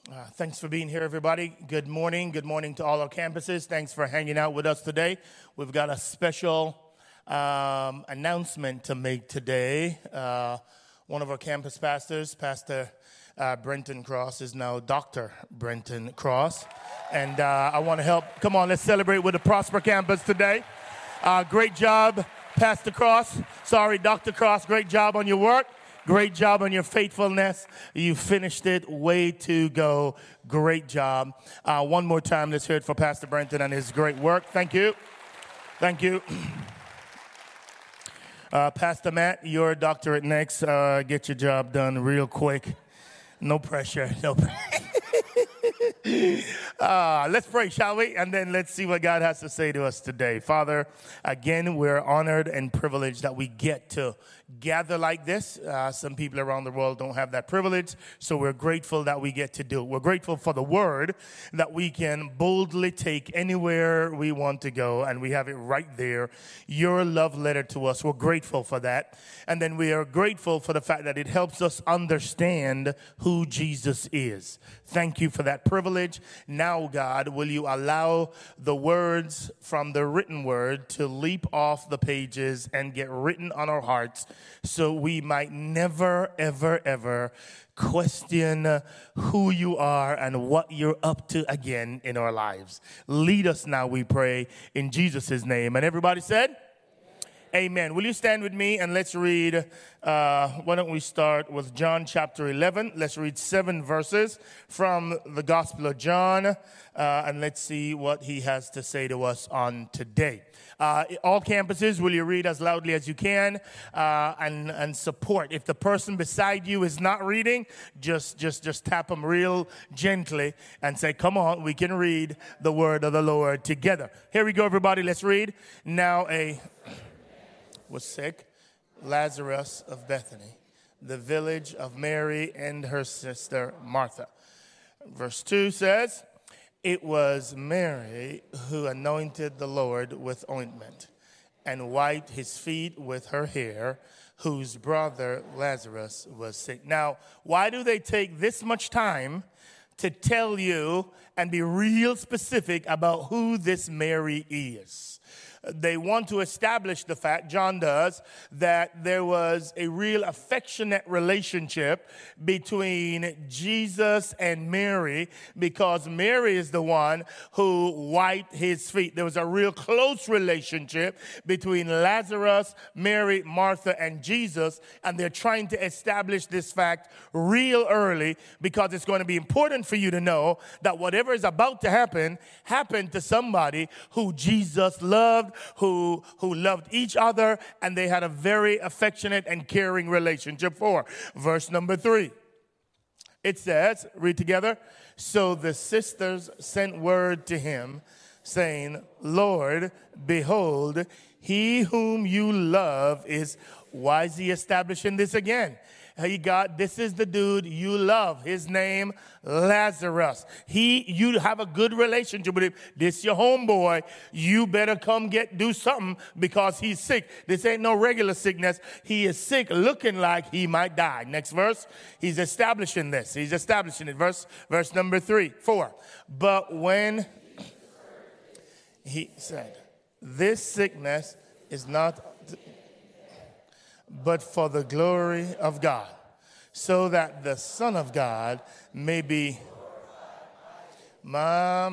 Thanks for being here, everybody. Good morning. Good morning to all our campuses. Thanks for hanging out with us today. We've got a special announcement to make today. One of our campus pastors, Pastor Brenton Cross, is now Dr. Brenton Cross. And I want to help. Come on, let's celebrate with the Prosper campus today. Great job, Pastor Cross. Sorry, Dr. Cross. Great job on your work. Great job on your faithfulness. You finished it. Way to go. Great job. One more time, let's hear it for Pastor Brenton and his great work. Thank you. Thank you. Pastor Matt, your doctorate next. Get your job done real quick. No pressure. No pressure. Let's pray, shall we? And then let's see what God has to say to us today. Father, again, we're honored and privileged that we get to gather like this. Some people around the world don't have that privilege, so we're grateful that we get to do it. We're grateful for the word that we can boldly take anywhere we want to go, and we have it right there, your love letter to us. We're grateful for that. And then we are grateful for the fact that it helps us understand who Jesus is. Thank you for that privilege. Now, God, will you allow the words from the written word to leap off the pages and get written on our hearts so we might never, ever, ever question who you are and what you're up to again in our lives. Lead us now, we pray, in Jesus' name. And everybody said? Amen. Will you stand with me and let's read, why don't we start with John chapter 11. Let's read 7 verses from the Gospel of John, and let's see what he has to say to us on today. All campuses, will you read as loudly as you can and support. If the person beside you is not reading, just tap them real gently and say, come on, we can read the word of the Lord together. Here we go, everybody. Let's read. Now was sick, Lazarus of Bethany, the village of Mary and her sister Martha. Verse 2 says, it was Mary who anointed the Lord with ointment and wiped his feet with her hair, whose brother Lazarus was sick. Now, why do they take this much time to tell you and be real specific about who this Mary is? They want to establish the fact, John does, that there was a real affectionate relationship between Jesus and Mary because Mary is the one who wiped his feet. There was a real close relationship between Lazarus, Mary, Martha, and Jesus, and they're trying to establish this fact real early because it's going to be important for you to know that whatever is about to happen happened to somebody who Jesus loved, who loved each other, and they had a very affectionate and caring relationship for. Verse number 3. It says, read together, so the sisters sent word to him, saying, Lord, behold, he whom you love is... Why is he establishing this again? This is the dude you love. His name, Lazarus. You have a good relationship with him. This your homeboy. You better come do something because he's sick. This ain't no regular sickness. He is sick, looking like he might die. Next verse. He's establishing this. He's establishing it. Verse number 4. But when he said, this sickness is not... but for the glory of God, so that the Son of God may be... My.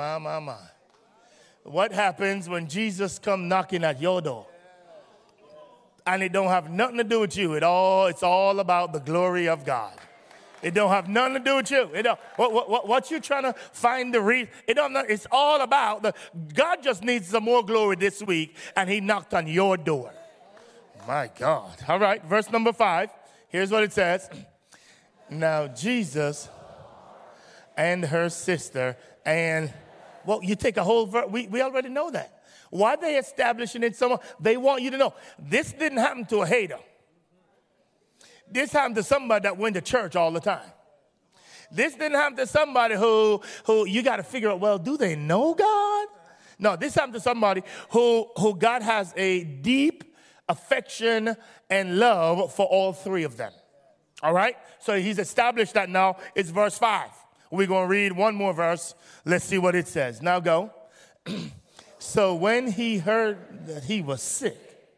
What happens when Jesus come knocking at your door? And it don't have nothing to do with you. It's all about the glory of God. It don't have nothing to do with you. What you trying to find the reason? It's all about God just needs some more glory this week, and he knocked on your door. My God. All right, verse number 5. Here's what it says. Now Jesus and her sister you take a whole verse. We already know that. Why are they establishing it somewhere? They want you to know. This didn't happen to a hater. This happened to somebody that went to church all the time. This didn't happen to somebody who you got to figure out, well, do they know God? No, this happened to somebody who God has a deep affection and love for all three of them. All right? So he's established that now. It's verse 5. We're going to read one more verse. Let's see what it says. Now go. So when he heard that he was sick,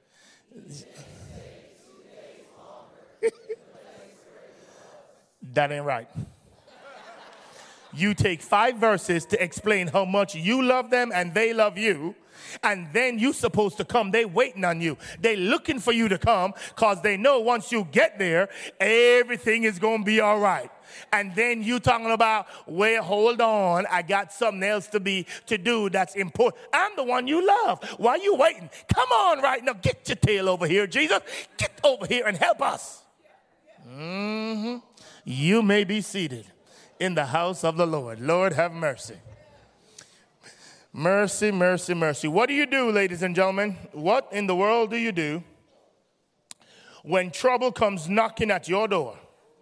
that ain't right. You take 5 verses to explain how much you love them and they love you, and then you supposed to come. They waiting on you. They looking for you to come because they know once you get there, everything is going to be all right. And then you talking about, wait, hold on, I got something else to do that's important. I'm the one you love. Why are you waiting? Come on right now. Get your tail over here, Jesus. Get over here and help us. You may be seated in the house of the Lord. Lord, have mercy. Mercy, mercy, mercy. What do you do, ladies and gentlemen? What in the world do you do when trouble comes knocking at your door?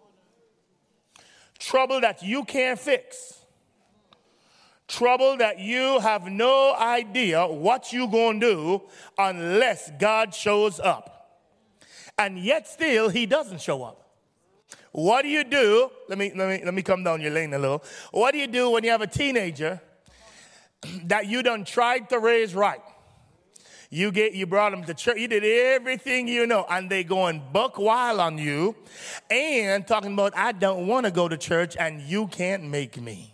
Trouble that you can't fix. Trouble that you have no idea what you're going to do unless God shows up. And yet still, he doesn't show up. What do you do? Let me come down your lane a little. What do you do when you have a teenager that you done tried to raise right? You brought them to church. You did everything you know, and they going buck wild on you and talking about, I don't want to go to church, and you can't make me.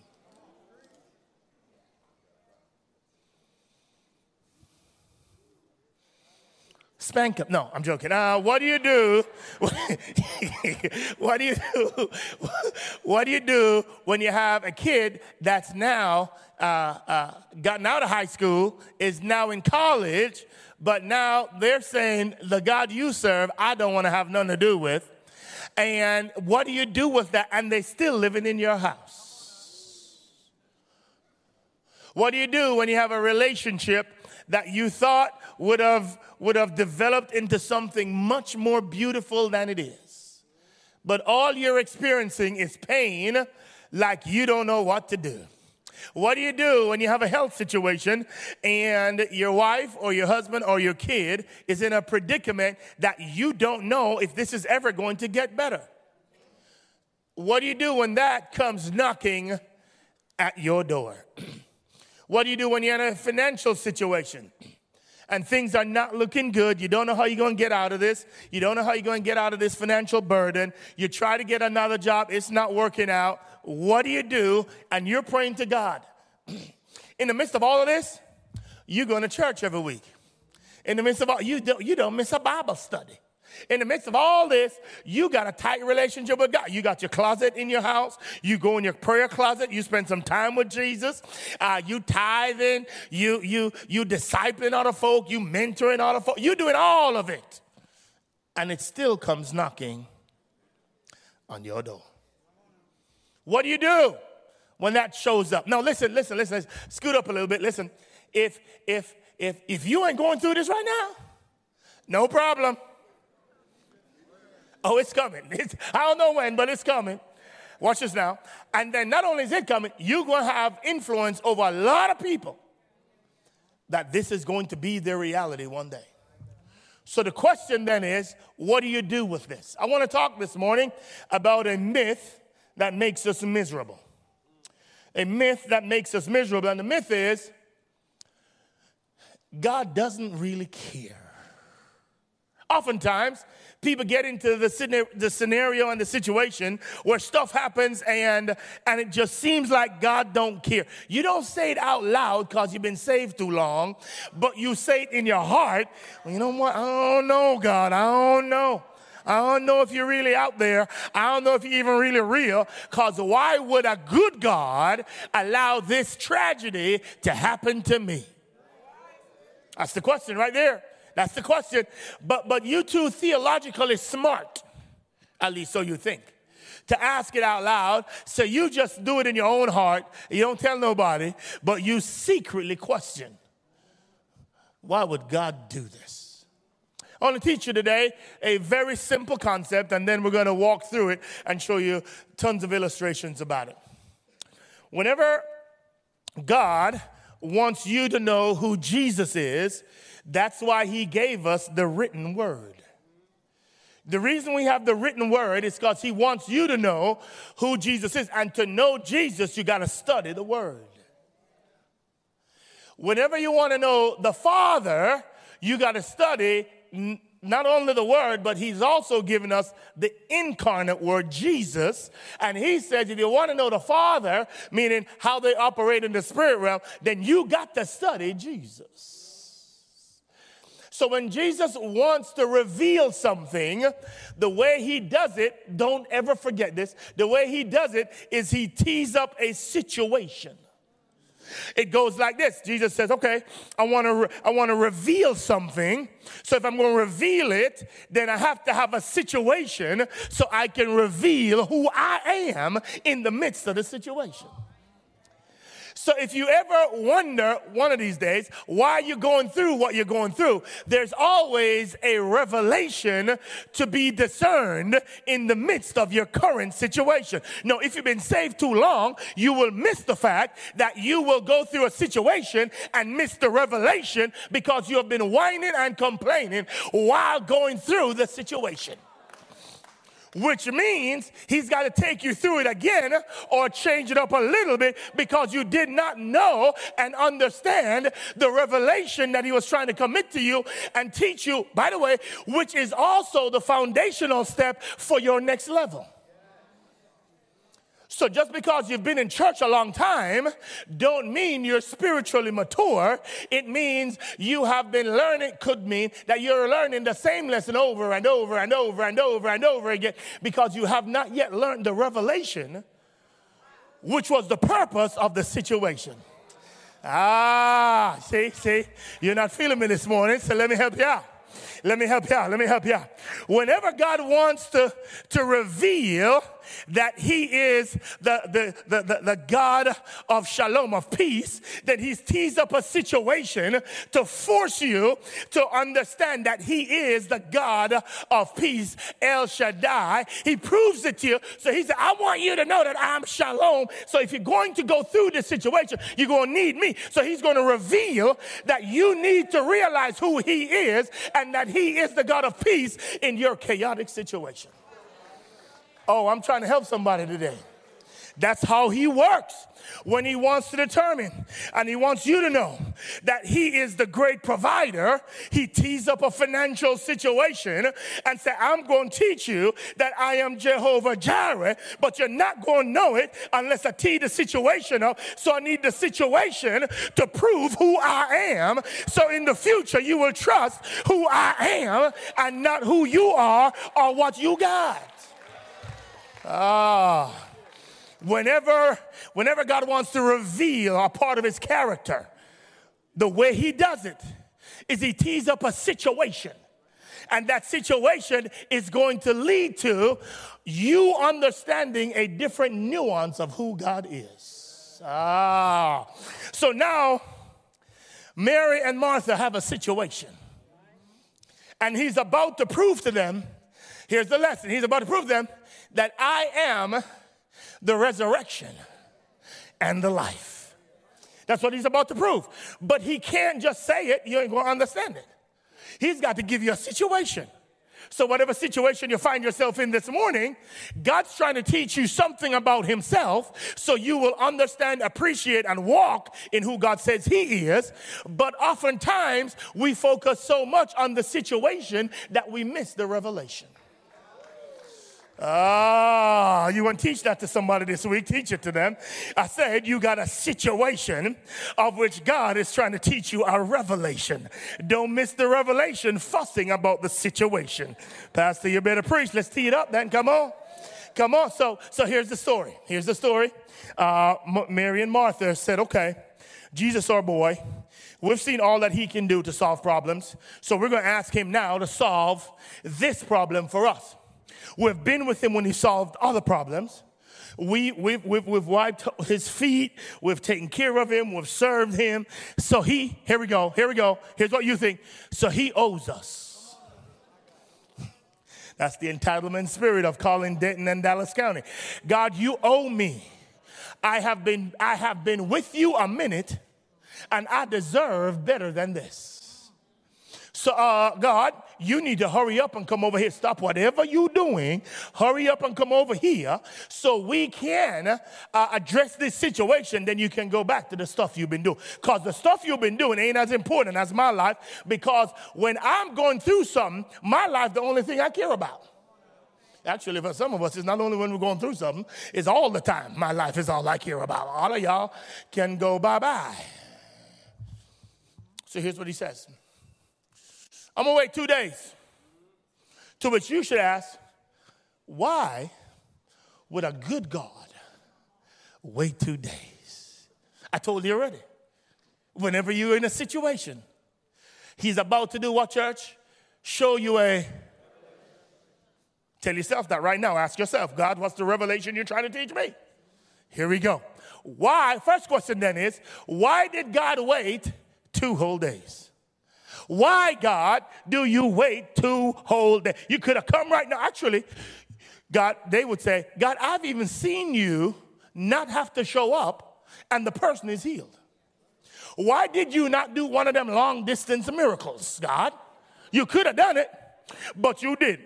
Spank him. No, I'm joking. What do you do? What do you do? What do you do when you have a kid that's now gotten out of high school, is now in college, but now they're saying, the God you serve, I don't want to have nothing to do with. And what do you do with that? And they're still living in your house. What do you do when you have a relationship that you thought would have developed into something much more beautiful than it is, but all you're experiencing is pain, like you don't know what to do? What do you do when you have a health situation and your wife or your husband or your kid is in a predicament that you don't know if this is ever going to get better? What do you do when that comes knocking at your door? What do you do when you're in a financial situation and things are not looking good? You don't know how you're going to get out of this. You don't know how you're going to get out of this financial burden. You try to get another job. It's not working out. What do you do? And you're praying to God. In the midst of all of this, you're going to church every week. In the midst of all, you don't miss a Bible study. In the midst of all this, you got a tight relationship with God. You got your closet in your house. You go in your prayer closet. You spend some time with Jesus. You tithing. You discipling other folk. You mentoring other folk. You doing all of it. And it still comes knocking on your door. What do you do when that shows up? Now, listen. Scoot up a little bit. Listen, if you ain't going through this right now, no problem. Oh, it's coming. I don't know when, but it's coming. Watch this now. And then not only is it coming, you're going to have influence over a lot of people that this is going to be their reality one day. So the question then is, what do you do with this? I want to talk this morning about a myth that makes us miserable. A myth that makes us miserable. And the myth is, God doesn't really care. Oftentimes, people get into the scenario and the situation where stuff happens and it just seems like God don't care. You don't say it out loud because you've been saved too long, but you say it in your heart. Well, you know what? I don't know, God. I don't know. I don't know if you're really out there. I don't know if you're even really real, because why would a good God allow this tragedy to happen to me? That's the question right there. That's the question. But you too theologically smart, at least so you think, to ask it out loud. So you just do it in your own heart. You don't tell nobody, but you secretly question, why would God do this? I want to teach you today a very simple concept, and then we're going to walk through it and show you tons of illustrations about it. Whenever God wants you to know who Jesus is, that's why he gave us the written word. The reason we have the written word is because he wants you to know who Jesus is. And to know Jesus, you got to study the word. Whenever you want to know the Father, you got to study not only the word, but he's also given us the incarnate word, Jesus. And he says, if you want to know the Father, meaning how they operate in the spirit realm, then you got to study Jesus. So when Jesus wants to reveal something, the way he does it, don't ever forget this, the way he does it is he tees up a situation. It goes like this. Jesus says, okay, I want to reveal something. So if I'm going to reveal it, then I have to have a situation so I can reveal who I am in the midst of the situation. So if you ever wonder one of these days why you're going through what you're going through, there's always a revelation to be discerned in the midst of your current situation. No, if you've been saved too long, you will miss the fact that you will go through a situation and miss the revelation because you have been whining and complaining while going through the situation. Which means he's got to take you through it again or change it up a little bit because you did not know and understand the revelation that he was trying to commit to you and teach you, by the way, which is also the foundational step for your next level. So just because you've been in church a long time don't mean you're spiritually mature. It means you have been learning, could mean that you're learning the same lesson over and over and over and over and over again because you have not yet learned the revelation, which was the purpose of the situation. See, you're not feeling me this morning, so let me help you out. Let me help you out. Whenever God wants to reveal that he is the God of shalom, of peace, then he's teased up a situation to force you to understand that he is the God of peace, El Shaddai. He proves it to you. So he said, I want you to know that I'm shalom. So if you're going to go through this situation, you're going to need me. So he's going to reveal that you need to realize who he is and that he is the God of peace in your chaotic situation. Oh, I'm trying to help somebody today. That's how he works when he wants to determine and he wants you to know that he is the great provider. He tees up a financial situation and say, I'm going to teach you that I am Jehovah Jireh, but you're not going to know it unless I tee the situation up. So I need the situation to prove who I am. So in the future, you will trust who I am and not who you are or what you got. Whenever God wants to reveal a part of his character, the way he does it is he tees up a situation. And that situation is going to lead to you understanding a different nuance of who God is. So now, Mary and Martha have a situation. And he's about to prove to them, here's the lesson, he's about to prove to them that I am the resurrection and the life. That's what he's about to prove. But he can't just say it, you ain't going to understand it. He's got to give you a situation. So whatever situation you find yourself in this morning, God's trying to teach you something about himself so you will understand, appreciate, and walk in who God says he is. But oftentimes, we focus so much on the situation that we miss the revelation. You want to teach that to somebody this week? Teach it to them. I said you got a situation of which God is trying to teach you a revelation. Don't miss the revelation fussing about the situation. Pastor, you better preach. Let's tee it up then. Come on. So here's the story. Mary and Martha said, okay, Jesus our boy. We've seen all that he can do to solve problems. So we're going to ask him now to solve this problem for us. We've been with him when he solved other problems. We've wiped his feet. We've taken care of him. We've served him. So here we go. Here's what you think. So he owes us. That's the entitlement spirit of calling Denton and Dallas County. God, you owe me. I have been with you a minute, and I deserve better than this. So, God, you need to hurry up and come over here. Stop whatever you're doing. Hurry up and come over here so we can address this situation. Then you can go back to the stuff you've been doing. Because the stuff you've been doing ain't as important as my life. Because when I'm going through something, my life the only thing I care about. Actually, for some of us, it's not only when we're going through something, it's all the time. My life is all I care about. All of y'all can go bye-bye. So here's what he says. I'm going to wait 2 days. To which you should ask, why would a good God wait 2 days? I told you already. Whenever you're in a situation, he's about to do what, church? Show you a... Tell yourself that right now. Ask yourself, God, what's the revelation you're trying to teach me? Here we go. Why? First question then is, why did God wait 2 whole days? Why, God, do you wait 2 whole days? You could have come right now. Actually, God, they would say, God, I've even seen you not have to show up and the person is healed. Why did you not do one of them long distance miracles, God? You could have done it, but you didn't.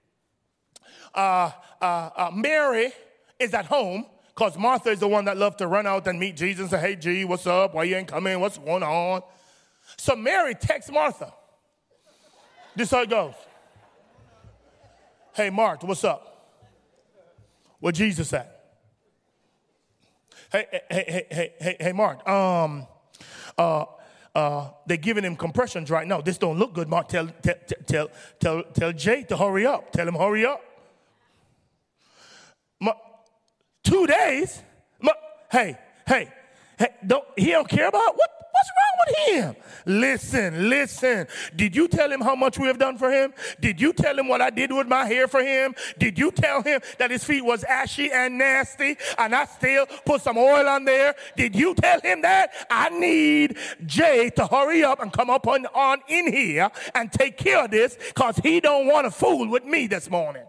Mary is at home because Martha is the one that loved to run out and meet Jesus and say, hey, G, what's up? Why you ain't coming? What's going on? So Mary texts Martha. This is how it goes. Hey, Martha, what's up? What Jesus said. Hey, Martha. They're giving him compressions right now. This don't look good, Mark. Tell Jay to hurry up. Tell him hurry up. 2 days? Hey, he don't care about what? What's wrong with him? Listen. Did you tell him how much we have done for him? Did you tell him what I did with my hair for him? Did you tell him that his feet was ashy and nasty and I still put some oil on there? Did you tell him that? I need Jay to hurry up and come up on in here and take care of this because he don't want to fool with me this morning.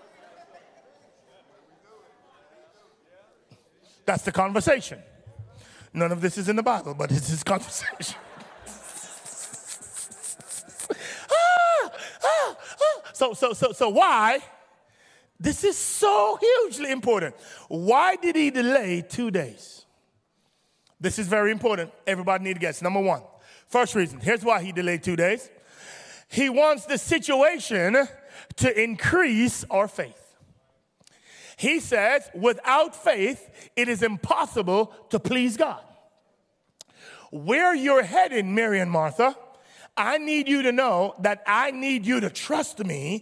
That's the conversation. None of this is in the Bible, but it's his conversation. So why? This is so hugely important. Why did he delay 2 days? This is very important. Everybody need to guess. Number one. First reason. Here's why he delayed 2 days. He wants the situation to increase our faith. He says, without faith, it is impossible to please God. Where you're headed, Mary and Martha, I need you to know that I need you to trust me.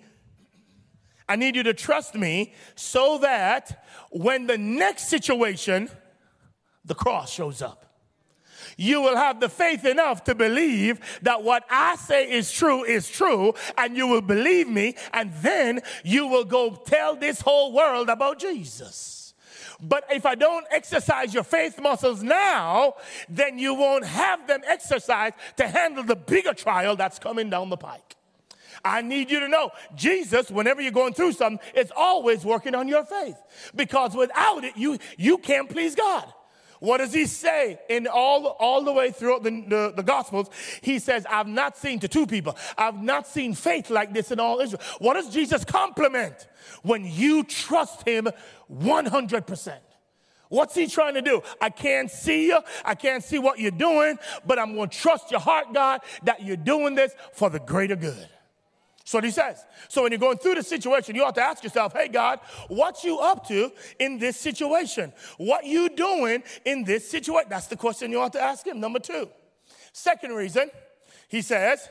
I need you to trust me so that when the next situation, the cross shows up, you will have the faith enough to believe that what I say is true, and you will believe me, and then you will go tell this whole world about Jesus. But if I don't exercise your faith muscles now, then you won't have them exercised to handle the bigger trial that's coming down the pike. I need you to know, Jesus, whenever you're going through something, is always working on your faith. Because without it, you can't please God. What does he say in all the way throughout the Gospels? He says, I've not seen, to 2 people, I've not seen faith like this in all Israel. What does Jesus compliment? When you trust him 100%. What's he trying to do? I can't see you. I can't see what you're doing, but I'm going to trust your heart, God, that you're doing this for the greater good. That's what he says. So when you're going through the situation, you ought to ask yourself, hey, God, what you up to in this situation? What you doing in this situation? That's the question you ought to ask him. Number 2. Second reason, he says,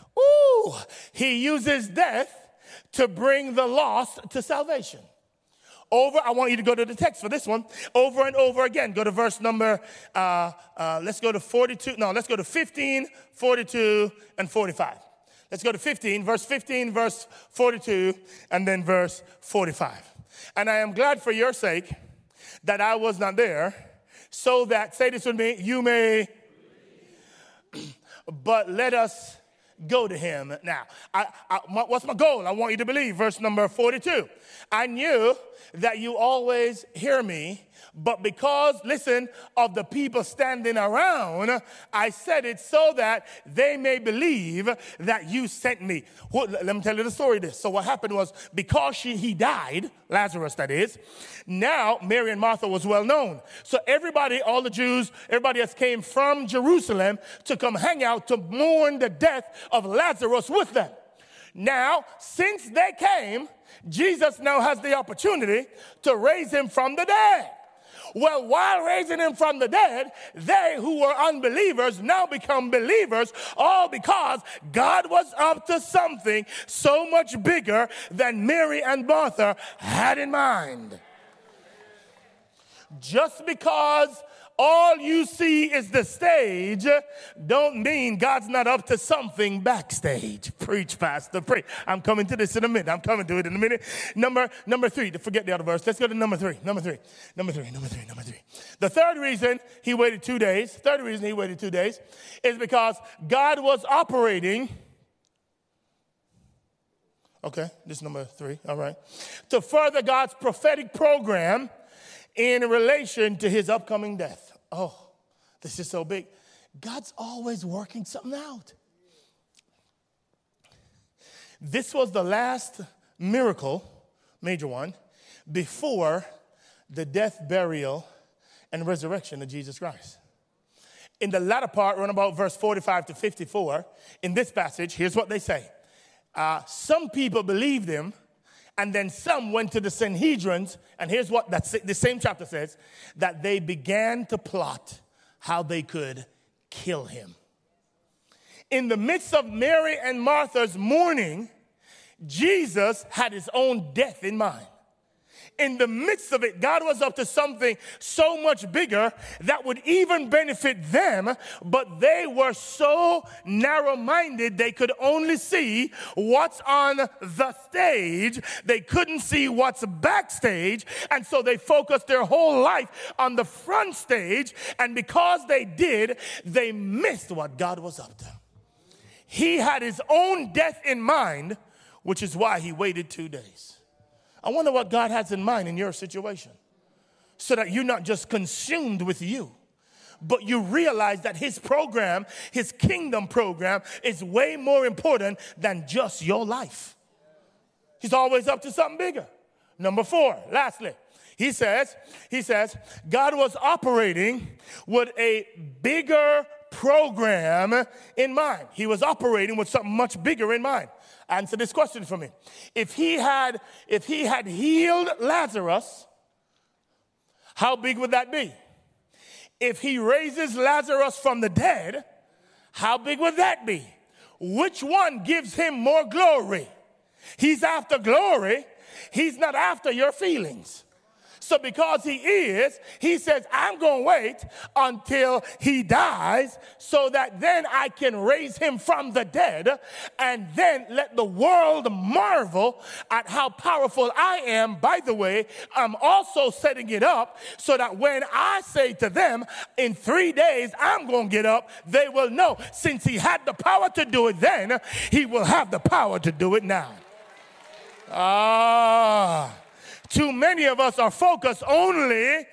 he uses death to bring the lost to salvation. I want you to go to the text for this one. Over and over again. Go to verse number, let's go to 42. No, let's go to 15, 42, and 45. Let's go to 15, verse 42, and then verse 45. And I am glad for your sake that I was not there, so that, say this with me, you may, but let us go to him. Now, what's my goal? I want you to believe. Verse number 42. I knew that you always hear me But because, listen, of the people standing around, I said it so that they may believe that you sent me. Let me tell you the story of this. So what happened was, because he died, Lazarus that is, now Mary and Martha was well known. So everybody, all the Jews, everybody else came from Jerusalem to come hang out to mourn the death of Lazarus with them. Now, since they came, Jesus now has the opportunity to raise him from the dead. Well, while raising him from the dead, they who were unbelievers now become believers, all because God was up to something so much bigger than Mary and Martha had in mind. Just because all you see is the stage don't mean God's not up to something backstage. Preach, Pastor, preach. I'm coming to this in a minute. I'm coming to it in a minute. Number 3, forget the other verse. Let's go to number three. The third reason he waited 2 days, is because God was operating. Okay, this is number 3, all right. To further God's prophetic program in relation to his upcoming death. Oh, this is so big. God's always working something out. This was the last miracle, major one, before the death, burial, and resurrection of Jesus Christ. In the latter part, around about verse 45 to 54, in this passage, here's what they say. Some people believed him, and then some went to the Sanhedrins, and here's what the same chapter says, that they began to plot how they could kill him. In the midst of Mary and Martha's mourning, Jesus had his own death in mind. In the midst of it, God was up to something so much bigger that would even benefit them, but they were so narrow-minded they could only see what's on the stage. They couldn't see what's backstage, and so they focused their whole life on the front stage, and because they did, they missed what God was up to. He had his own death in mind, which is why he waited 2 days. I wonder what God has in mind in your situation, so that you're not just consumed with you, but you realize that his program, his kingdom program, is way more important than just your life. He's always up to something bigger. Number 4, lastly, he says, God was operating with a bigger program in mind. He was operating with something much bigger in mind. Answer this question for me. If he had healed Lazarus, how big would that be? If he raises Lazarus from the dead, how big would that be? Which one gives him more glory? He's after glory. He's not after your feelings. So because he says, I'm going to wait until he dies so that then I can raise him from the dead, and then let the world marvel at how powerful I am. By the way, I'm also setting it up so that when I say to them, in 3 days, I'm going to get up, they will know. Since he had the power to do it then, he will have the power to do it now. Too many of us are focused only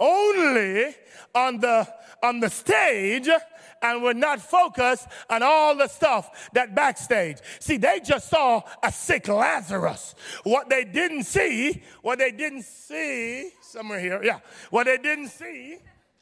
on the stage, and we're not focused on all the stuff that backstage. See, they just saw a sick Lazarus. What they didn't see, somewhere here, yeah. What they didn't see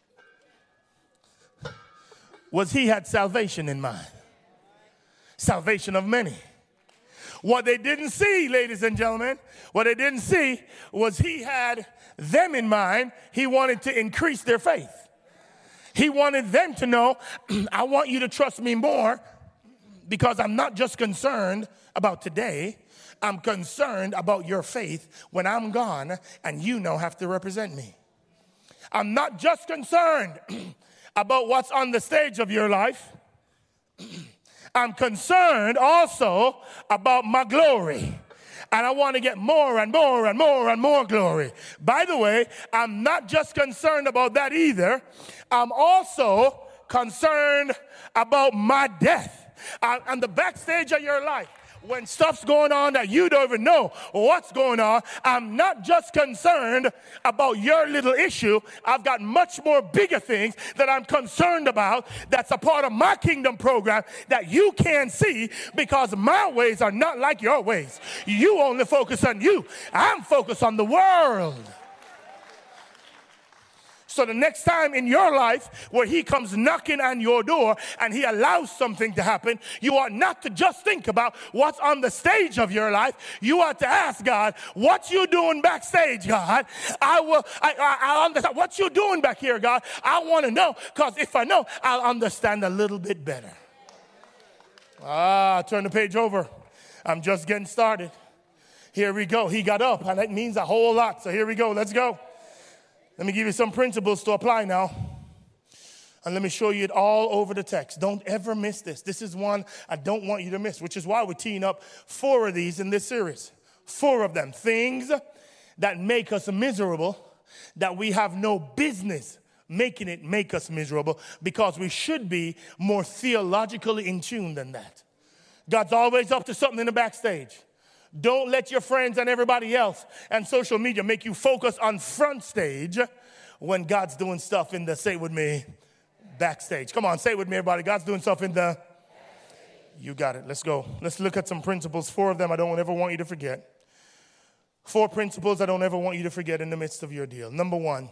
was he had salvation in mind. Salvation of many. What they didn't see, ladies and gentlemen, what they didn't see was he had them in mind. He wanted to increase their faith. He wanted them to know, I want you to trust me more, because I'm not just concerned about today. I'm concerned about your faith when I'm gone and you now have to represent me. I'm not just concerned about what's on the stage of your life. I'm concerned also about my glory. And I want to get more and more and more and more glory. By the way, I'm not just concerned about that either. I'm also concerned about my death. On the backstage of your life, When stuff's going on that you don't even know what's going on, I'm not just concerned about your little issue. I've got much more bigger things that I'm concerned about that's a part of my kingdom program that you can't see because my ways are not like your ways. You only focus on you. I'm focused on the world. So the next time in your life where he comes knocking on your door and he allows something to happen, you ought not to just think about what's on the stage of your life. You ought to ask God, what you doing backstage, God? I understand. What you doing back here, God? I want to know, because if I know, I'll understand a little bit better. Turn the page over. I'm just getting started. Here we go. He got up, and that means a whole lot. So here we go. Let's go. Let me give you some principles to apply now. And let me show you it all over the text. Don't ever miss this. This is one I don't want you to miss, which is why we're teeing up 4 of these in this series. 4 of them. Things that make us miserable, that we have no business making it make us miserable, because we should be more theologically in tune than that. God's always up to something in the backstage. Don't let your friends and everybody else and social media make you focus on front stage when God's doing stuff in the, say it with me, backstage. Come on, say it with me, everybody. God's doing stuff in the, you got it. Let's go. Let's look at some principles. 4 of them I don't ever want you to forget. 4 principles I don't ever want you to forget in the midst of your deal. Number one,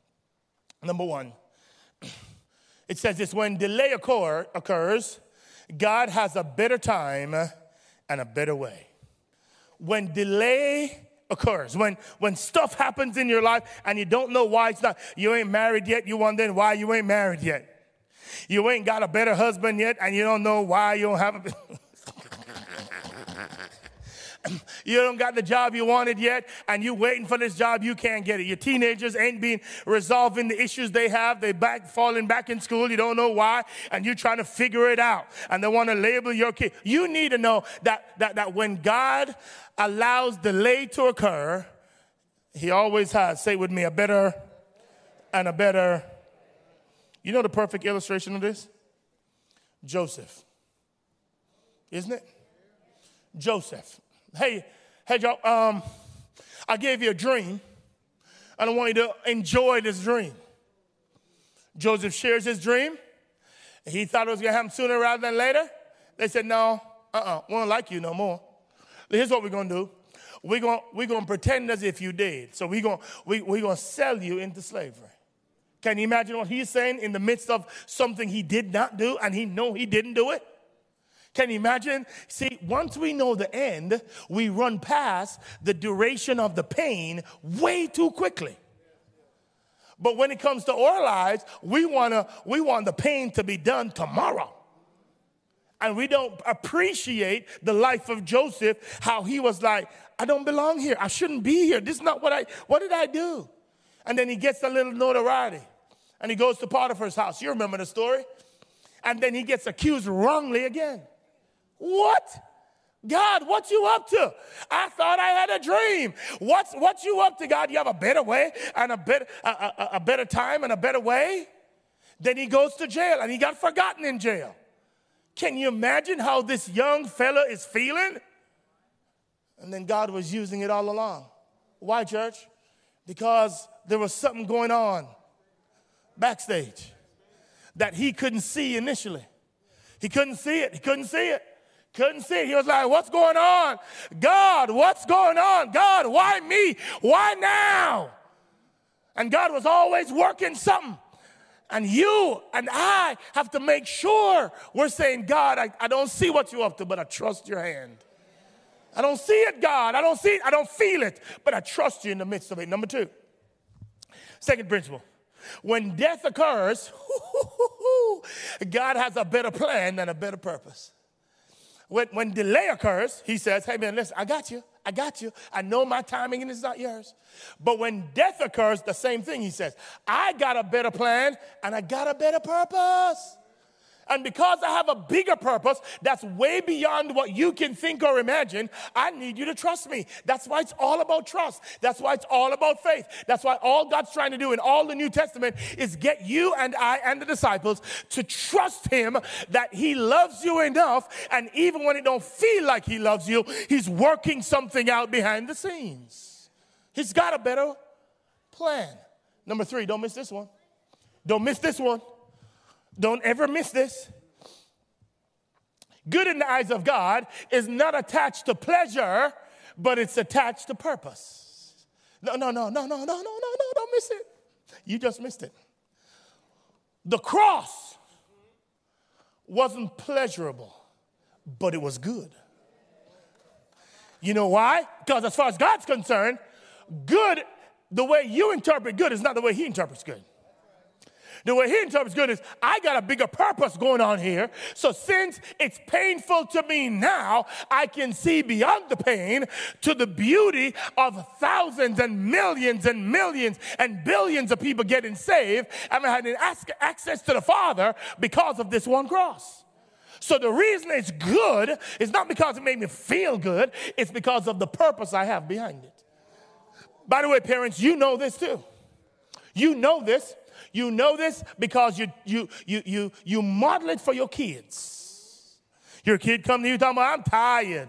it says this: when delay occurs, God has a better time and a better way. When delay occurs, when stuff happens in your life and you don't know why it's not, you ain't married yet, you wondering why you ain't married yet. You ain't got a better husband yet and you don't know why you don't have a you don't got the job you wanted yet, and you waiting for this job, you can't get it. Your teenagers ain't been resolving the issues they have. They falling back in school. You don't know why, and you're trying to figure it out. And they want to label your kid. You need to know that when God allows delay to occur, he always has, say with me, a better and a better. You know the perfect illustration of this? Joseph. Isn't it? Joseph. Hey, y'all, I gave you a dream, and I want you to enjoy this dream. Joseph shares his dream. He thought it was going to happen sooner rather than later. They said, no, we don't like you no more. Here's what we're going to do. We're going to pretend as if you did. So we're going to sell you into slavery. Can you imagine what he's saying in the midst of something he did not do, and he know he didn't do it? Can you imagine? See, once we know the end, we run past the duration of the pain way too quickly. But when it comes to our lives, we want the pain to be done tomorrow. And we don't appreciate the life of Joseph, how he was like, I don't belong here. I shouldn't be here. This is not what did I do? And then he gets a little notoriety. And he goes to Potiphar's house. You remember the story? And then he gets accused wrongly again. What? God, what you up to? I thought I had a dream. What you up to, God? You have a better way and a better time and a better way? Then he goes to jail, and he got forgotten in jail. Can you imagine how this young fella is feeling? And then God was using it all along. Why, church? Because there was something going on backstage that he couldn't see initially. He couldn't see it. Couldn't see it. He was like, what's going on? God, what's going on? God, why me? Why now? And God was always working something. And you and I have to make sure we're saying, God, I don't see what you're up to, but I trust your hand. I don't see it, God. I don't see it. I don't feel it, but I trust you in the midst of it. Number 2, second principle. When death occurs, God has a better plan and a better purpose. When delay occurs, he says, hey, man, listen, I got you. I know my timing is not yours. But when death occurs, the same thing, he says, I got a better plan and I got a better purpose. And because I have a bigger purpose that's way beyond what you can think or imagine, I need you to trust me. That's why it's all about trust. That's why it's all about faith. That's why all God's trying to do in all the New Testament is get you and I and the disciples to trust him that he loves you enough, and even when it don't feel like he loves you, he's working something out behind the scenes. He's got a better plan. Number 3, don't miss this one. Don't miss this one. Don't ever miss this. Good in the eyes of God is not attached to pleasure, but it's attached to purpose. No, don't miss it. You just missed it. The cross wasn't pleasurable, but it was good. You know why? Because as far as God's concerned, good, the way you interpret good is not the way he interprets good. The way he interprets good is, I got a bigger purpose going on here. So since it's painful to me now, I can see beyond the pain to the beauty of thousands and millions and billions of people getting saved. And I had access to the Father because of this one cross. So the reason it's good is not because it made me feel good. It's because of the purpose I have behind it. By the way, parents, you know this too. You know this. You know this because you model it for your kids. Your kid come to you talking about, I'm tired.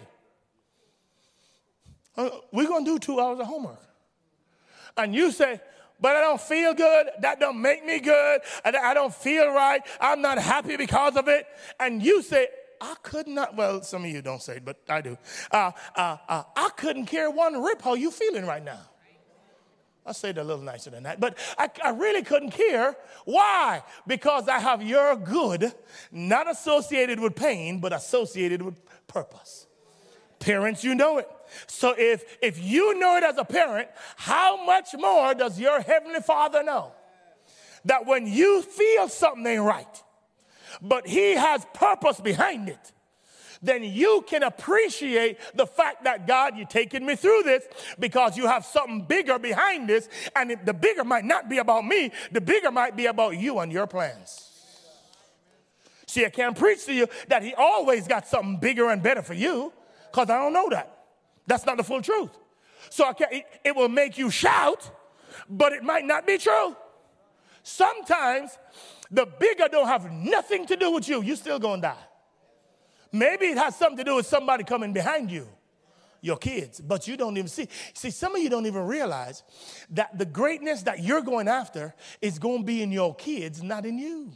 We're going to do 2 hours of homework. And you say, but I don't feel good. That don't make me good. I don't feel right. I'm not happy because of it. And you say, I could not, well, some of you don't say it, but I do. I couldn't care one rip how you feeling right now. I'll say it a little nicer than that. But I really couldn't care. Why? Because I have your good, not associated with pain, but associated with purpose. Parents, you know it. So if you know it as a parent, how much more does your Heavenly Father know? That when you feel something ain't right, but he has purpose behind it, then you can appreciate the fact that, God, you're taking me through this because you have something bigger behind this, and the bigger might not be about me. The bigger might be about you and your plans. See, I can't preach to you that he always got something bigger and better for you because I don't know that. That's not the full truth. So it will make you shout, but it might not be true. Sometimes the bigger don't have nothing to do with you. You're still going to die. Maybe it has something to do with somebody coming behind you, your kids, but you don't even see. See, some of you don't even realize that the greatness that you're going after is going to be in your kids, not in you.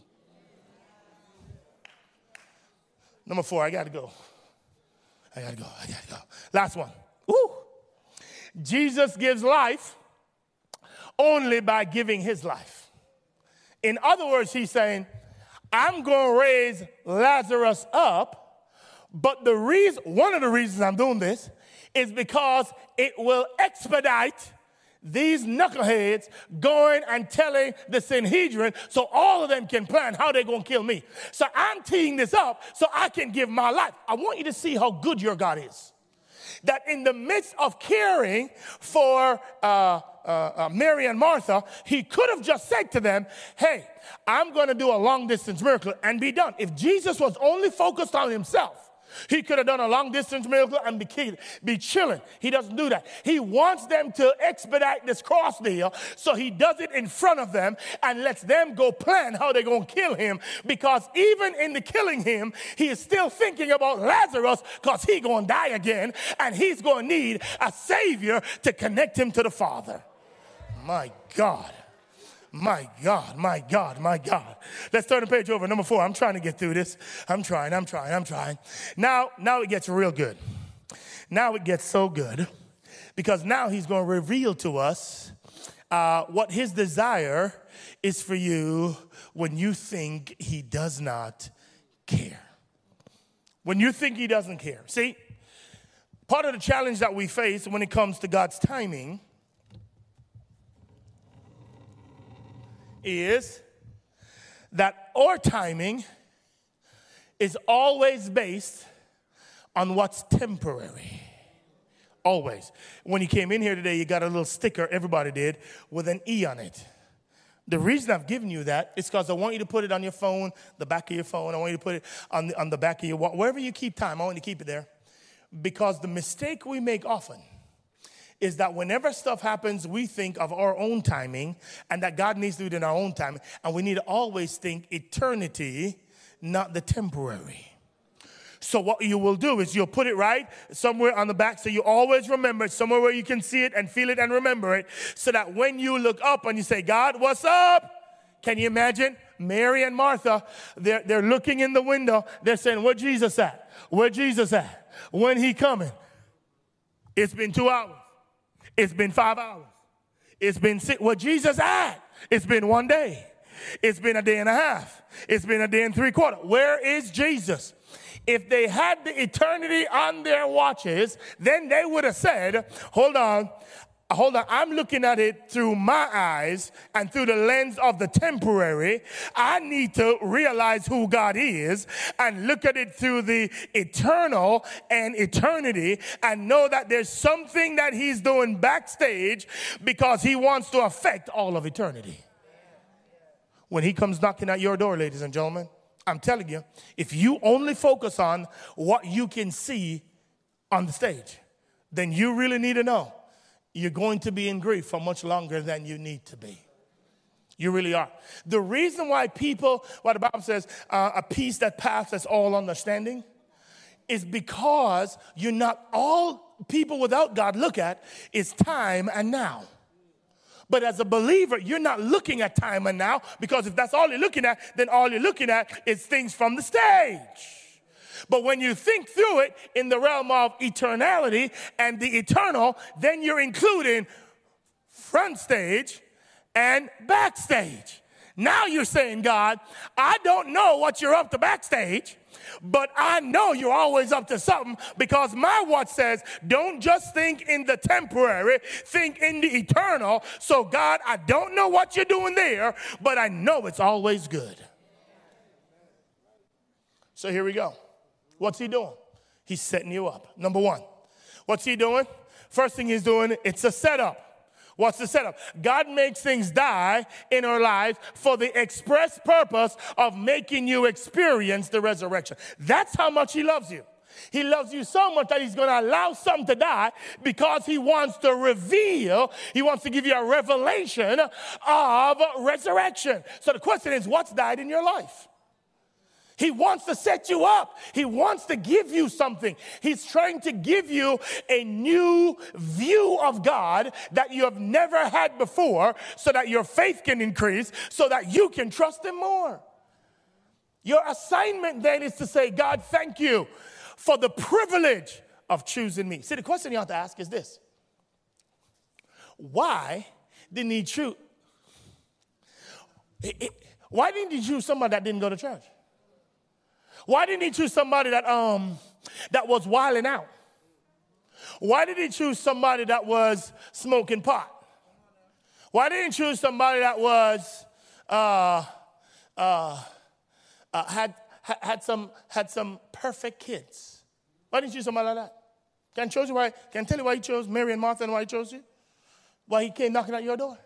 Number 4, I got to go. Last one. Woo. Jesus gives life only by giving his life. In other words, he's saying, I'm going to raise Lazarus up. But one of the reasons I'm doing this is because it will expedite these knuckleheads going and telling the Sanhedrin so all of them can plan how they're going to kill me. So I'm teeing this up so I can give my life. I want you to see how good your God is. That in the midst of caring for Mary and Martha, he could have just said to them, hey, I'm going to do a long distance miracle and be done. If Jesus was only focused on himself, he could have done a long-distance miracle and be chilling. He doesn't do that. He wants them to expedite this cross deal, so he does it in front of them and lets them go plan how they're going to kill him, because even in the killing him, he is still thinking about Lazarus because he's going to die again, and he's going to need a Savior to connect him to the Father. My God. My God. Let's turn the page over. Number 4. I'm trying to get through this. I'm trying. Now it gets real good. Now it gets so good because now he's going to reveal to us what his desire is for you when you think he does not care. When you think he doesn't care. See, part of the challenge that we face when it comes to God's timing is that our timing is always based on what's temporary. Always. When you came in here today, you got a little sticker, everybody did, with an E on it. The reason I've given you that is because I want you to put it on your phone, the back of your phone. I want you to put it on the back of your wall. Wherever you keep time, I want you to keep it there. Because the mistake we make often is that whenever stuff happens, we think of our own timing and that God needs to do it in our own time. And we need to always think eternity, not the temporary. So what you will do is you'll put it right somewhere on the back so you always remember it, somewhere where you can see it and feel it and remember it, so that when you look up and you say, God, what's up? Can you imagine? Mary and Martha, they're looking in the window. They're saying, where Jesus at? Where Jesus at? When he coming? It's been 2 hours. It's been 5 hours. It's been 6. Where Jesus at? It's been 1 day. It's been a day and a half. It's been a day and 3/4. Where is Jesus? If they had the eternity on their watches, then they would have said, hold on, I'm looking at it through my eyes and through the lens of the temporary. I need to realize who God is and look at it through the eternal and eternity and know that there's something that he's doing backstage because he wants to affect all of eternity. When he comes knocking at your door, ladies and gentlemen, I'm telling you, if you only focus on what you can see on the stage, then you really need to know you're going to be in grief for much longer than you need to be. You really are. The reason why what the Bible says, a peace that passes all understanding, is because you're not all people without God look at is time and now. But as a believer, you're not looking at time and now, because if that's all you're looking at, then all you're looking at is things from the stage. But when you think through it in the realm of eternality and the eternal, then you're including front stage and backstage. Now you're saying, God, I don't know what you're up to backstage, but I know you're always up to something, because my watch says, don't just think in the temporary, think in the eternal. So God, I don't know what you're doing there, but I know it's always good. So here we go. What's he doing? He's setting you up. Number one, what's he doing? First thing he's doing, it's a setup. What's the setup? God makes things die in our lives for the express purpose of making you experience the resurrection. That's how much he loves you. He loves you so much that he's going to allow something to die because he wants to reveal, he wants to give you a revelation of resurrection. So the question is, what's died in your life? He wants to set you up. He wants to give you something. He's trying to give you a new view of God that you have never had before, so that your faith can increase, so that you can trust him more. Your assignment then is to say, God, thank you for the privilege of choosing me. See, the question you have to ask is this. Why didn't he choose? Why didn't he choose somebody that didn't go to church? Why didn't he choose somebody that was wilding out? Why did he choose somebody that was smoking pot? Why didn't he choose somebody that was had some perfect kids? Why didn't you choose somebody like that? Can I tell you why he chose Mary and Martha and why he chose you? Why he came knocking at your door?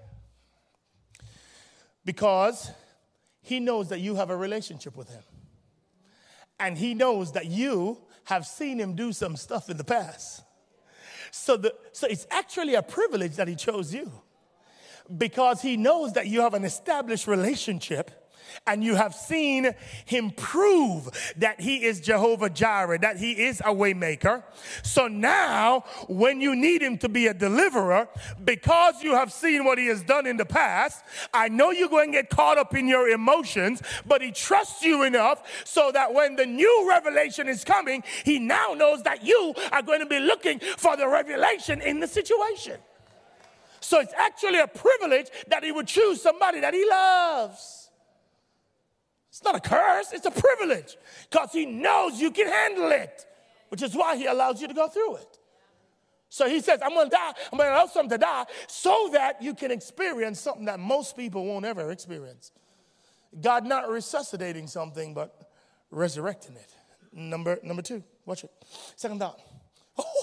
Because he knows that you have a relationship with him. And he knows that you have seen him do some stuff in the past. So it's actually a privilege that he chose you, because he knows that you have an established relationship and you have seen him prove that he is Jehovah Jireh, that he is a way maker. So now when you need him to be a deliverer, because you have seen what he has done in the past, I know you're going to get caught up in your emotions, but he trusts you enough so that when the new revelation is coming, he now knows that you are going to be looking for the revelation in the situation. So it's actually a privilege that he would choose somebody that he loves. It's not a curse, it's a privilege, because he knows you can handle it, which is why he allows you to go through it. So he says, I'm going to die, I'm going to allow something to die so that you can experience something that most people won't ever experience. God not resuscitating something, but resurrecting it. Number two, watch it. Second thought.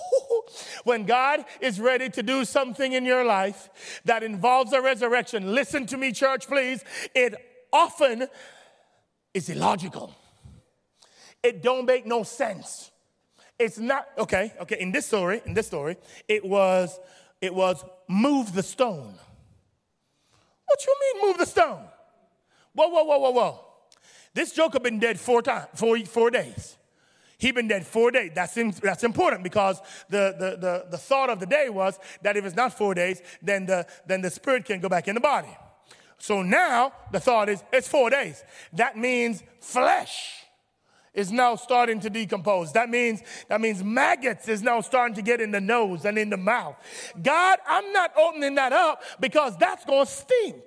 When God is ready to do something in your life that involves a resurrection, listen to me, church, please. It often is illogical. It don't make no sense. It's not, okay, in this story, it was move the stone. What you mean move the stone? Whoa. This joker been dead 4 days. He been dead 4 days. That's important because the thought of the day was that if it's not 4 days, then the spirit can go back in the body. So now the thought is it's 4 days. That means flesh is now starting to decompose. That means maggots is now starting to get in the nose and in the mouth. God, I'm not opening that up because that's going to stink.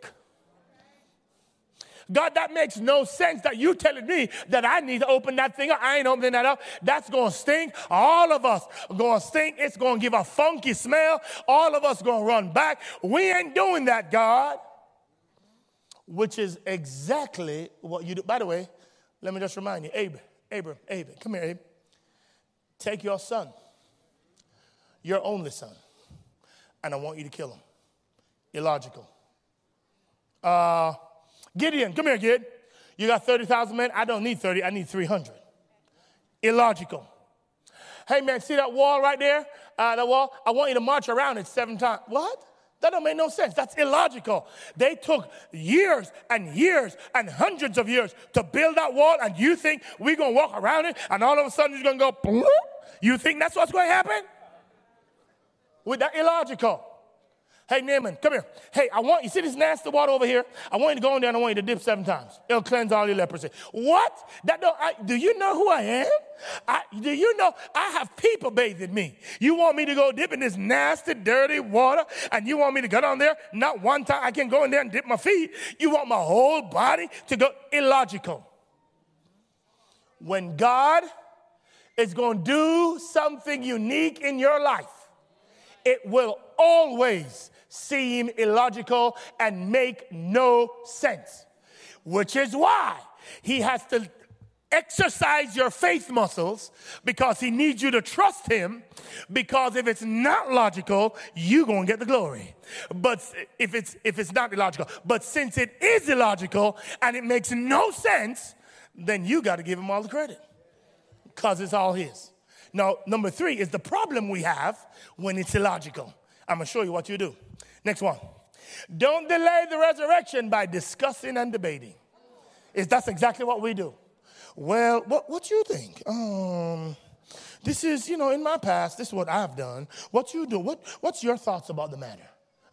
God, that makes no sense that you telling me that I need to open that thing up. I ain't opening that up. That's going to stink. All of us are going to stink. It's going to give a funky smell. All of us are going to run back. We ain't doing that, God. Which is exactly what you do. By the way, let me just remind you, Abram, come here, Abe. Take your son, your only son, and I want you to kill him. Illogical. Gideon, come here, kid. You got 30,000 men? I don't need 30, I need 300. Illogical. Hey, man, see that wall right there? That wall? I want you to march around it 7 times. What? That don't make no sense. That's illogical. They took years and years and hundreds of years to build that wall, and you think we're going to walk around it, and all of a sudden it's going to go, bloop? You think that's what's going to happen? With that illogical. Hey, Naaman, come here. Hey, you see this nasty water over here? I want you to go in there and I want you to dip 7 times. It'll cleanse all your leprosy. What? Do you know who I am? Do you know I have people bathing me? You want me to go dip in this nasty, dirty water, and you want me to go down there? Not one time I can go in there and dip my feet. You want my whole body to go illogical. When God is going to do something unique in your life, it will always seem illogical and make no sense, which is why he has to exercise your faith muscles, because he needs you to trust him, because if it's not logical, you're going to get the glory. But if it's not illogical, but since it is illogical and it makes no sense, then you got to give him all the credit because it's all his. Now, number 3 is the problem we have when it's illogical. I'm going to show you what you do. Next one. Don't delay the resurrection by discussing and debating. That's exactly what we do. Well, what you think? This is, in my past, this is what I've done. What you do? What's your thoughts about the matter?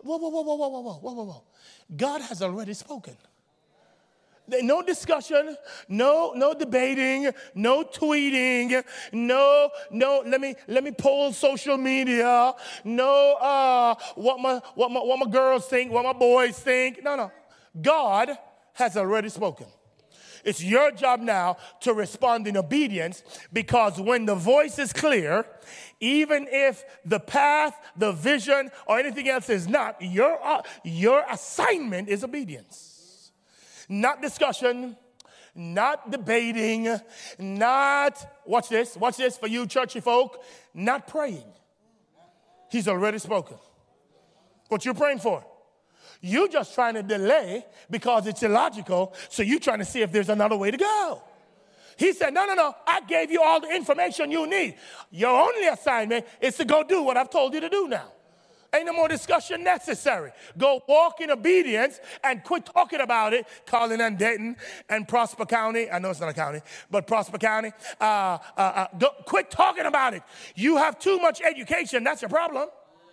Whoa. God has already spoken. No discussion, no debating, no tweeting, no. Let me poll social media. No, what my girls think, what my boys think. No. God has already spoken. It's your job now to respond in obedience, because when the voice is clear, even if the path, the vision, or anything else is not, your assignment is obedience. Not discussion, not debating, not, watch this for you churchy folk, not praying. He's already spoken. What you're praying for? You're just trying to delay because it's illogical, so you're trying to see if there's another way to go. He said, no, I gave you all the information you need. Your only assignment is to go do what I've told you to do now. Ain't no more discussion necessary. Go walk in obedience and quit talking about it. Colin and Dayton and Prosper County. I know it's not a county, but Prosper County. Quit talking about it. You have too much education. That's your problem.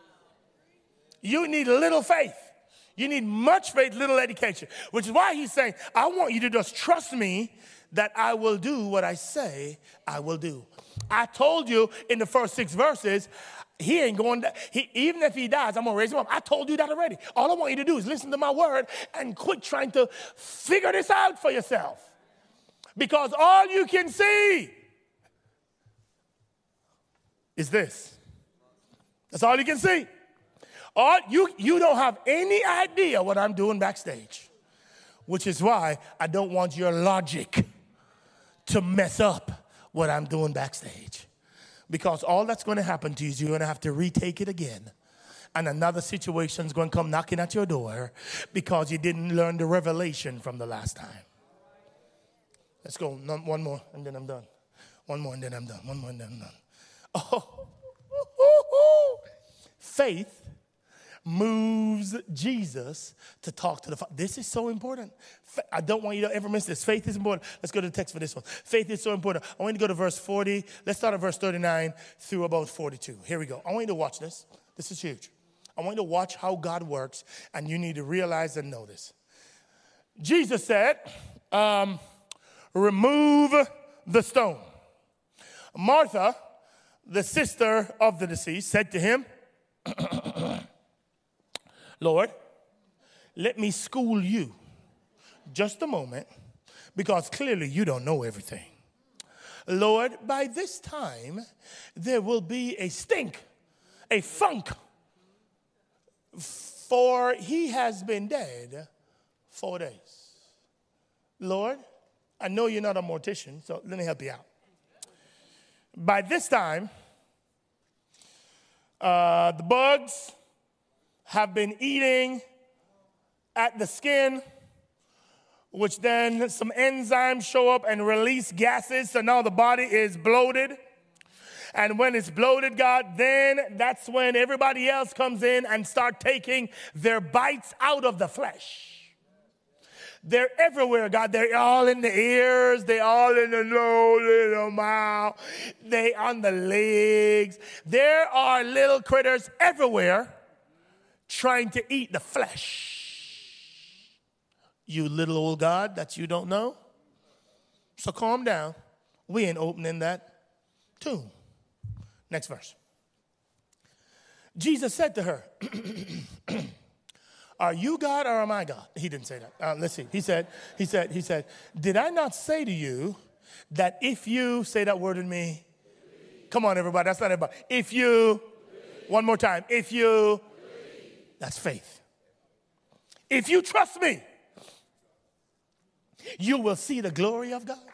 You need little faith. You need much faith, little education, which is why he's saying, I want you to just trust me that I will do what I say I will do. I told you in the first 6 verses, he ain't going to, even if he dies, I'm going to raise him up. I told you that already. All I want you to do is listen to my word and quit trying to figure this out for yourself. Because all you can see is this. That's all you can see. You don't have any idea what I'm doing backstage, which is why I don't want your logic to mess up what I'm doing backstage. Because all that's going to happen to you is you're going to have to retake it again. And another situation's going to come knocking at your door because you didn't learn the revelation from the last time. Let's go. One more, and then I'm done. One more, and then I'm done. One more, and then I'm done. Faith moves Jesus to talk to the Father. This is so important. I don't want you to ever miss this. Faith is important. Let's go to the text for this one. Faith is so important. I want you to go to verse 40. Let's start at verse 39 through about 42. Here we go. I want you to watch this. This is huge. I want you to watch how God works, and you need to realize and know this. Jesus said, remove the stone. Martha, the sister of the deceased, said to him, Lord, let me school you just a moment, because clearly you don't know everything. Lord, by this time there will be a stink, a funk, for he has been dead 4 days. Lord, I know you're not a mortician, so let me help you out. By this time, the bugs have been eating at the skin, which then some enzymes show up and release gases, so now the body is bloated. And when it's bloated, God, then that's when everybody else comes in and start taking their bites out of the flesh. They're everywhere, God. They're all in the ears. They're all in the nose, in the mouth. They on the legs. There are little critters everywhere trying to eat the flesh. You little old God that you don't know. So calm down. We ain't opening that tomb. Next verse. Jesus said to her, are you God or am I God? He didn't say that. Let's see. He said, did I not say to you that if you, say that word with me. Come on, everybody. That's not everybody. If you, one more time. If you, that's faith. If you trust me, you will see the glory of God.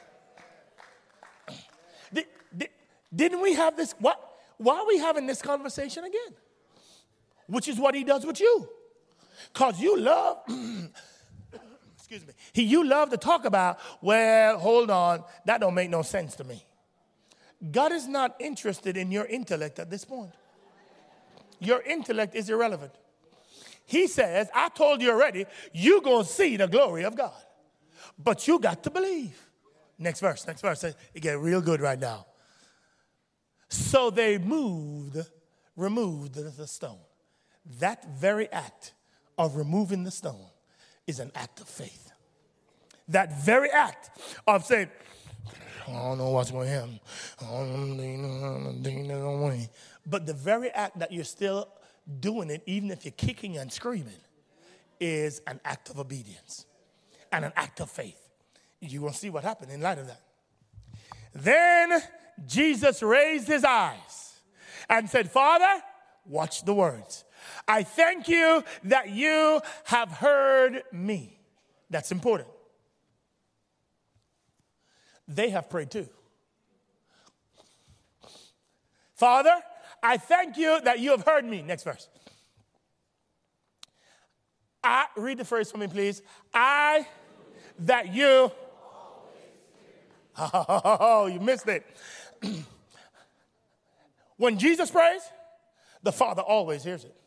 Didn't we have this? Why are we having this conversation again? Which is what he does with you. Because you love, excuse me, you love to talk about, well, hold on, that don't make no sense to me. God is not interested in your intellect at this point. Your intellect is irrelevant. He says, I told you already, you're going to see the glory of God. But you got to believe. Next verse. It get real good right now. So they removed the stone. That very act of removing the stone is an act of faith. That very act of saying, I don't know what's going to happen. But the very act that you're still doing it, even if you're kicking and screaming, is an act of obedience and an act of faith. You're going to see what happened in light of that. Then Jesus raised his eyes and said, Father, watch the words. I thank you that you have heard me. That's important. They have prayed too. Father, I thank you that you have heard me. Next verse. Read the phrase for me, please. That you. Oh, you missed it. When Jesus prays, the Father always hears it.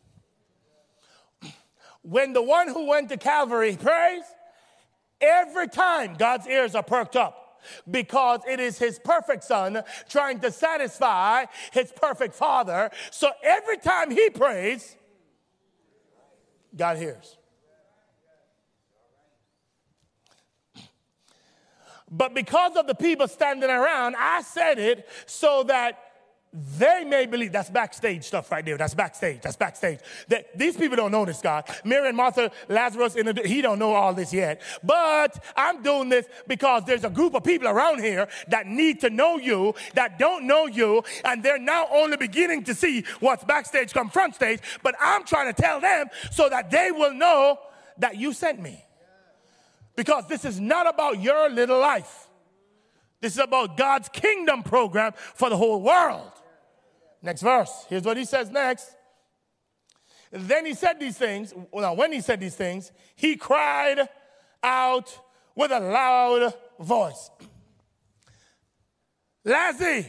When the one who went to Calvary prays, every time God's ears are perked up, because it is his perfect Son trying to satisfy his perfect Father. So every time he prays, God hears. But because of the people standing around, I said it so that they may believe. That's backstage stuff right there. That's backstage. These people don't know this, God. Mary and Martha, Lazarus, he don't know all this yet. But I'm doing this because there's a group of people around here that need to know you, that don't know you, and they're now only beginning to see what's backstage come front stage. But I'm trying to tell them so that they will know that you sent me. Because this is not about your little life. This is about God's kingdom program for the whole world. Next verse. Here's what he says next. Then he said these things. Well, when he said these things, he cried out with a loud voice. Lazzy,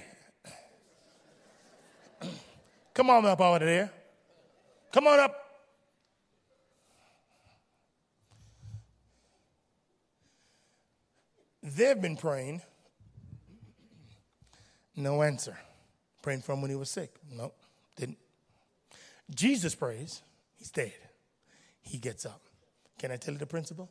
come on up over there. Come on up. They've been praying. No answer. Praying for him when he was sick. No, didn't. Jesus prays. He's dead. He gets up. Can I tell you the principle?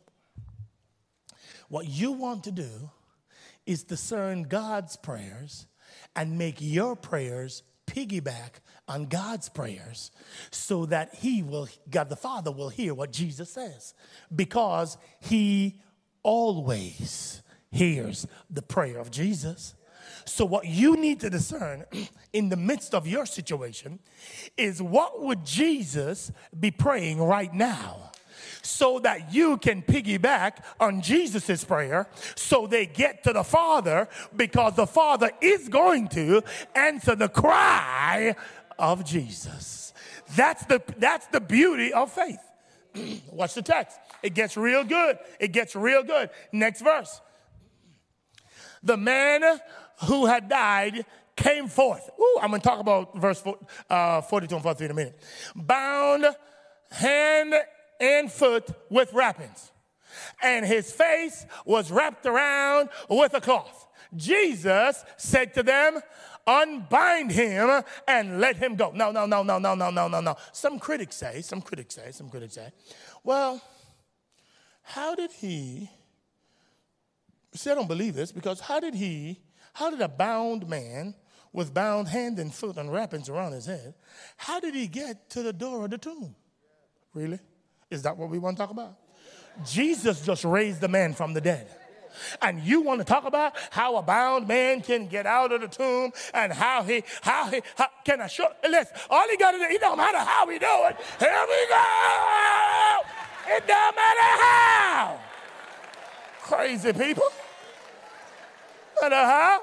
What you want to do is discern God's prayers and make your prayers piggyback on God's prayers so that God the Father will hear what Jesus says, because he always hears the prayer of Jesus. So what you need to discern in the midst of your situation is, what would Jesus be praying right now, so that you can piggyback on Jesus's prayer so they get to the Father, because the Father is going to answer the cry of Jesus. That's the beauty of faith. Watch the text. It gets real good. It gets real good. Next verse. The man who had died came forth. Ooh, I'm going to talk about verse 42 and 43 in a minute. Bound hand and foot with wrappings, and his face was wrapped around with a cloth. Jesus said to them, unbind him and let him go. No. Some critics say, well, how did he, see, I don't believe this, because how did a bound man with bound hand and foot and wrappings around his head, how did he get to the door of the tomb? Really? Is that what we want to talk about? Jesus just raised the man from the dead. And you want to talk about how a bound man can get out of the tomb, and how can I show? Listen, all he got to do, it don't matter how we do it. Here we go. It don't matter how. Crazy people. No matter how.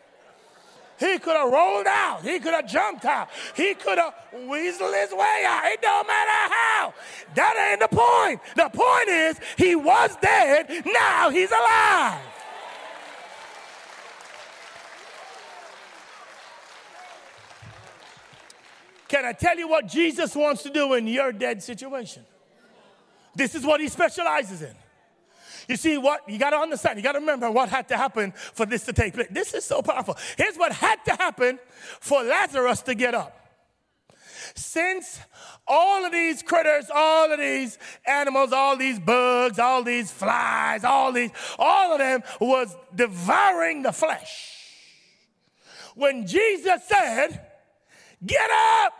He could have rolled out. He could have jumped out. He could have weaseled his way out. It don't matter how. That ain't the point. The point is, he was dead. Now he's alive. Can I tell you what Jesus wants to do in your dead situation? This is what he specializes in. You see what? You got to understand. You got to remember what had to happen for this to take place. This is so powerful. Here's what had to happen for Lazarus to get up. Since all of these critters, all of these animals, all these bugs, all these flies, all of them was devouring the flesh. When Jesus said, get up,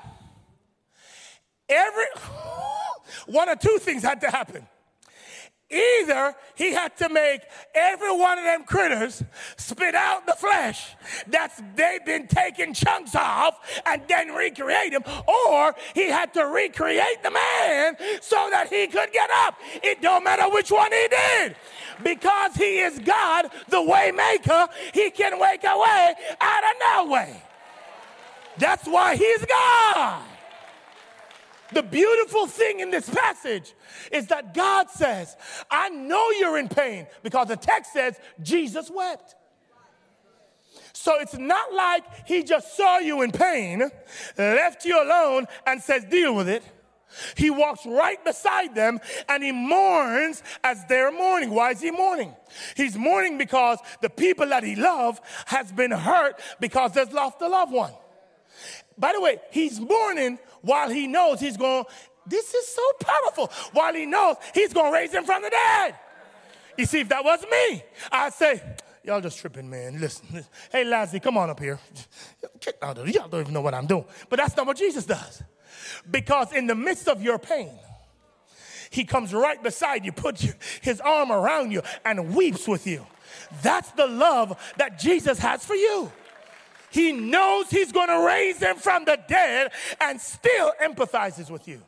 one of two things had to happen. Either he had to make every one of them critters spit out the flesh they've been taking chunks off and then recreate him, or he had to recreate the man so that he could get up. It don't matter which one he did. Because he is God, the way maker, he can make a way out of no way. That's why he's God. The beautiful thing in this passage is that God says, I know you're in pain, because the text says Jesus wept. So it's not like he just saw you in pain, left you alone, and says, deal with it. He walks right beside them and he mourns as they're mourning. Why is he mourning? He's mourning because the people that he loved has been hurt because they've lost a loved one. By the way, he's mourning while he knows he's going, this is so powerful, while he knows he's going to raise him from the dead. You see, if that was me, I'd say, y'all just tripping, man. Listen. Hey, Lazzy, come on up here. Y'all don't even know what I'm doing. But that's not what Jesus does. Because in the midst of your pain, he comes right beside you, puts his arm around you, and weeps with you. That's the love that Jesus has for you. He knows he's going to raise him from the dead and still empathizes with you.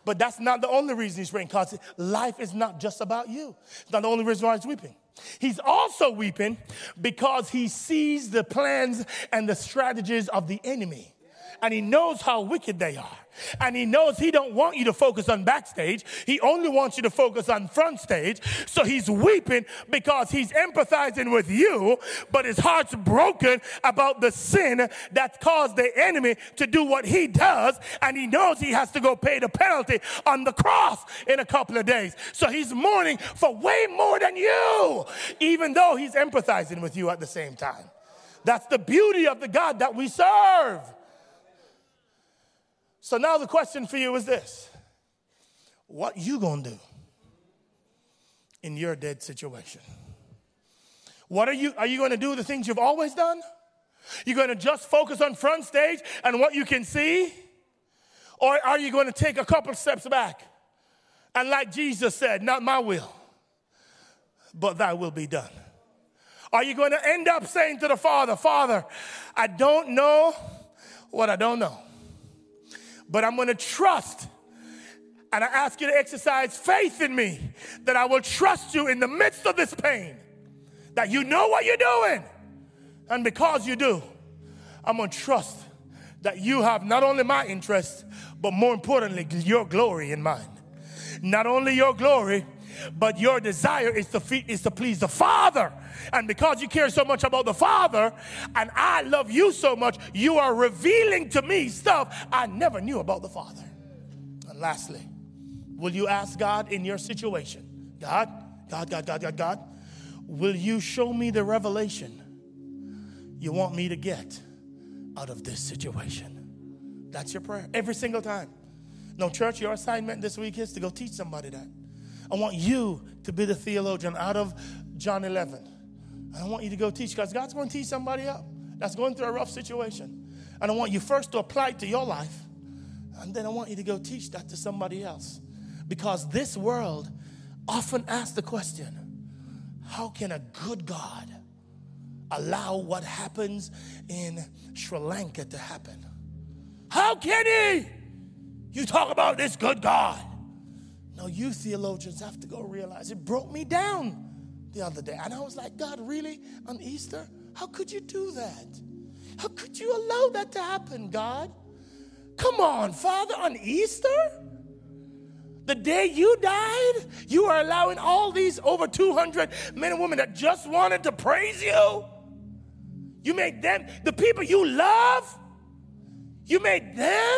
But that's not the only reason he's praying, because life is not just about you. It's not the only reason why he's weeping. He's also weeping because he sees the plans and the strategies of the enemy. And he knows how wicked they are. And he knows he don't want you to focus on backstage. He only wants you to focus on front stage. So he's weeping because he's empathizing with you, but his heart's broken about the sin that caused the enemy to do what he does. And he knows he has to go pay the penalty on the cross in a couple of days. So he's mourning for way more than you, even though he's empathizing with you at the same time. That's the beauty of the God that we serve. So now the question for you is this. What you gonna do in your dead situation? Are you gonna do the things you've always done? You gonna just focus on front stage and what you can see? Or are you gonna take a couple steps back? And like Jesus said, not my will, but thy will be done. Are you gonna end up saying to the Father, Father, I don't know what I don't know, but I'm going to trust, and I ask you to exercise faith in me, that I will trust you in the midst of this pain, that you know what you're doing. And because you do, I'm going to trust that you have not only my interest, but more importantly, your glory in mind. Not only your glory, but your desire is to please the Father. And because you care so much about the Father, and I love you so much, you are revealing to me stuff I never knew about the Father. And lastly, will you ask God in your situation, God, will you show me the revelation you want me to get out of this situation? That's your prayer every single time. No, church, your assignment this week is to go teach somebody that. I want you to be the theologian out of John 11. I want you to go teach, because God's going to teach somebody up that's going through a rough situation. And I want you first to apply it to your life, and then I want you to go teach that to somebody else. Because this world often asks the question, how can a good God allow what happens in Sri Lanka to happen? How can he? You talk about this good God. No, you theologians have to go realize it broke me down the other day. And I was like, God, really? On Easter? How could you do that? How could you allow that to happen, God? Come on, Father, on Easter? The day you died, you are allowing all these over 200 men and women that just wanted to praise you. You made them, the people you love, you made them.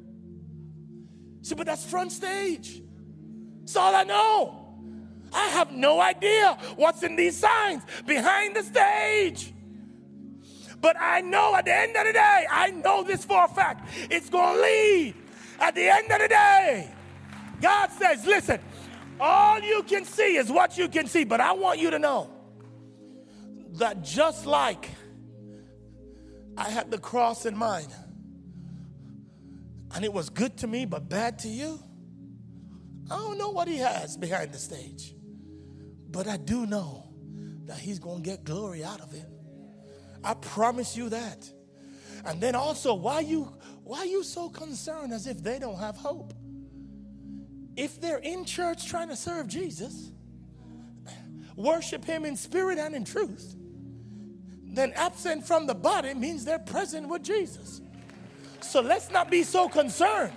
See, but that's front stage. That's all I know. I have no idea what's in these signs behind the stage. But I know at the end of the day, I know this for a fact, it's going to lead. At the end of the day, God says, listen, all you can see is what you can see, but I want you to know that just like I had the cross in mind, and it was good to me but bad to you, I don't know what he has behind the stage, but I do know that he's going to get glory out of it. I promise you that. And then also, why you so concerned as if they don't have hope? If they're in church trying to serve Jesus, worship him in spirit and in truth, then absent from the body means they're present with Jesus. So let's not be so concerned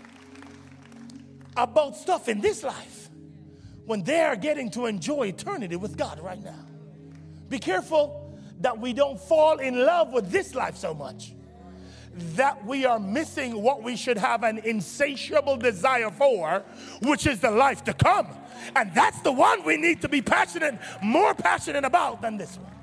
about stuff in this life when they're getting to enjoy eternity with God right now. Be careful that we don't fall in love with this life so much that we are missing what we should have an insatiable desire for, which is the life to come. And that's the one we need to be more passionate about than this one.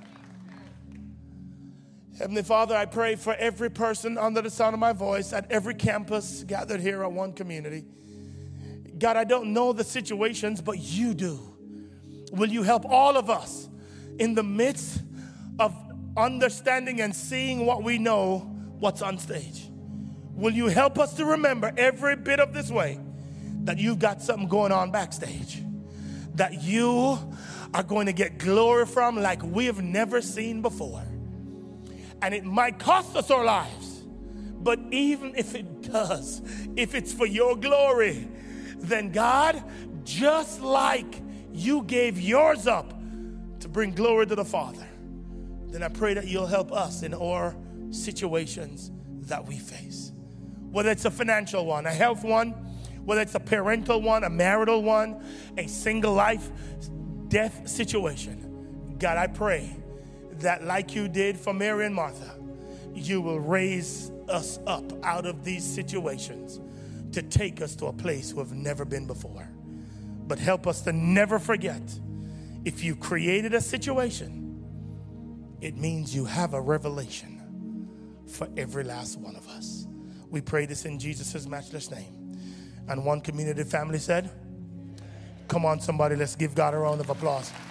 Heavenly Father, I pray for every person under the sound of my voice at every campus gathered here at One Community. God, I don't know the situations, but you do. Will you help all of us in the midst of understanding and seeing what we know, what's on stage? Will you help us to remember every bit of this way that you've got something going on backstage, that you are going to get glory from like we have never seen before. And it might cost us our lives, But even if it does, if it's for your glory, then God, just like you gave yours up to bring glory to the Father, then I pray that you'll help us in our situations that we face. Whether it's a financial one, a health one, whether it's a parental one, a marital one, a single life, death situation. God, I pray that like you did for Mary and Martha, you will raise us up out of these situations to take us to a place we've never been before. But help us to never forget, if you created a situation, it means you have a revelation for every last one of us. We pray this in Jesus' matchless name. And one community family said, come on somebody, let's give God a round of applause.